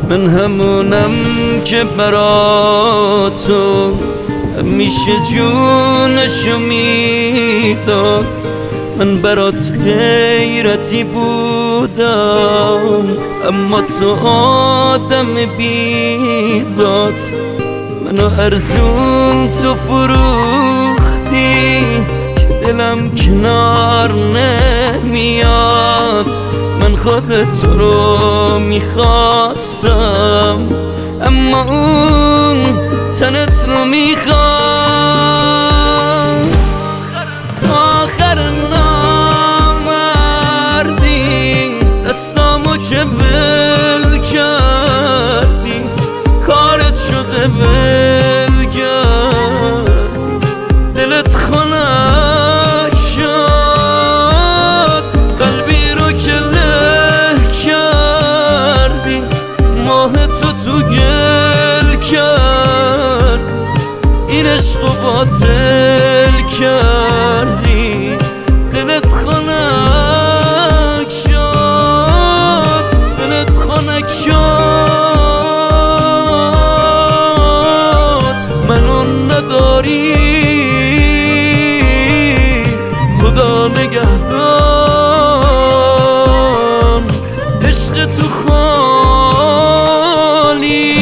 من همونم که برا تو همیشه جونشو میداد. من برات غیرتی بودم اما تو آدم بیزاد. منو ارزون تو فروختی که دلم کنار نمیاد. من خودت رو میخواستم اما اون تنت رو میخواد. تا آخر نامردی دستامو که بل کردی، کارت شده ول کردی، دلت خنک شد، قلبی رو که له کردی، ماه تو گل کرد، این عشقو باطل کردی، دلت خنک شد، دلت خنک شد. منو نداری خدا نگهدار، عشق تو خالی.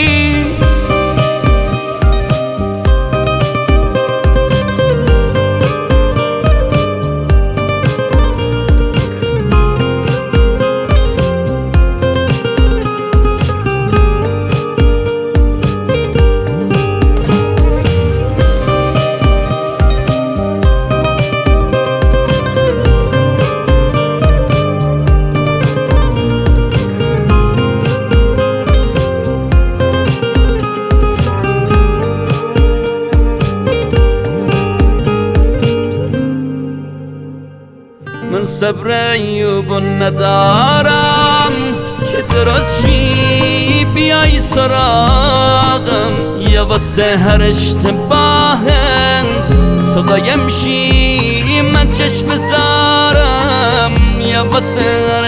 من صبر ایوب ندارم که درستشی بیای سراغم، یا واسه هر اشتباهم تو قایم شی من چشم بذارم، یا واسه هر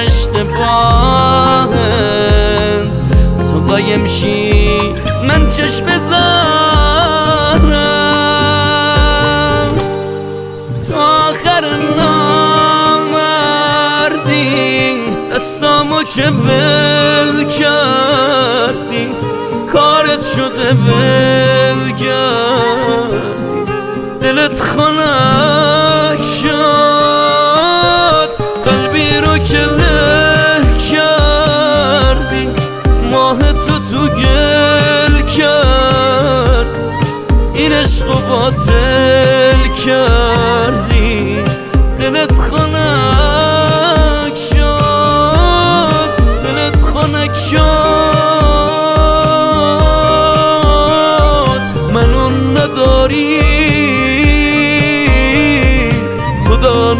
اشتباهم تو قایم شی من چشم بذارم. تا آخر دستامو که ول کردی، کارت شده ول کردی، دلت خنک شد، قلبی رو که له کردی، ماه تو گل کرد، این عشقو باطل کردی، دلت خنک شد، خنک شد. منو نداری خدا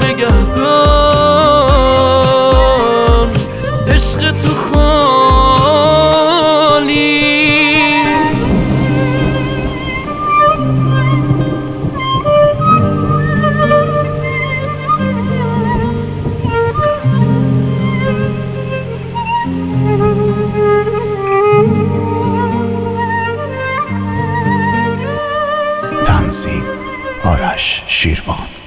نگهدار، عشق تو خالی. تنظیم آرش شیروان.